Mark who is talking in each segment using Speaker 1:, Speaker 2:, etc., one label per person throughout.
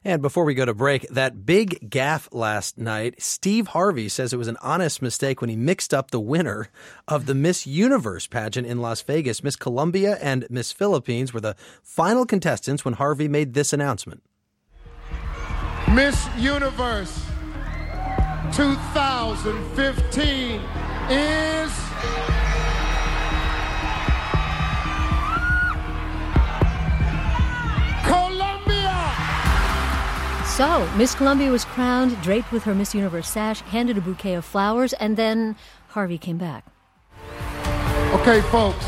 Speaker 1: And before we go to break, that big gaffe last night, Steve Harvey says it was an honest mistake when he mixed up the winner of the Miss Universe pageant in Las Vegas. Miss Colombia and Miss Philippines were the final contestants when Harvey made this announcement.
Speaker 2: Miss Universe 2015 is...
Speaker 3: So, Miss Colombia was crowned, draped with her Miss Universe sash, handed a bouquet of flowers, and then Harvey came back.
Speaker 2: Okay, folks.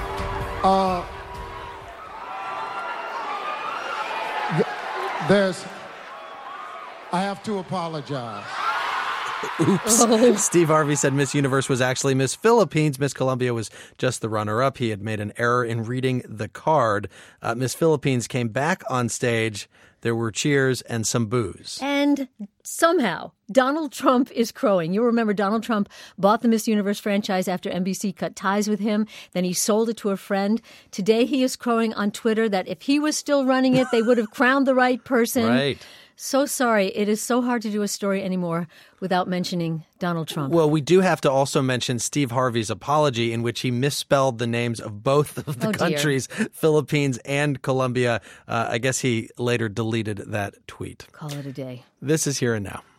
Speaker 2: I have to apologize.
Speaker 1: Oops. Oh. Steve Harvey said Miss Universe was actually Miss Philippines. Miss Colombia was just the runner-up. He had made an error in reading the card. Miss Philippines came back on stage. There were cheers and some boos.
Speaker 3: And somehow, Donald Trump is crowing. You'll remember Donald Trump bought the Miss Universe franchise after NBC cut ties with him. Then he sold it to a friend. Today he is crowing on Twitter that if he was still running it, they would have crowned the right person.
Speaker 1: Right.
Speaker 3: So sorry. It is so hard to do a story anymore without mentioning Donald Trump.
Speaker 1: Well, we do have to also mention Steve Harvey's apology in which he misspelled the names of both of the countries, Philippines and Colombia. I guess he later deleted that tweet.
Speaker 3: Call it a day.
Speaker 1: This is Here and Now.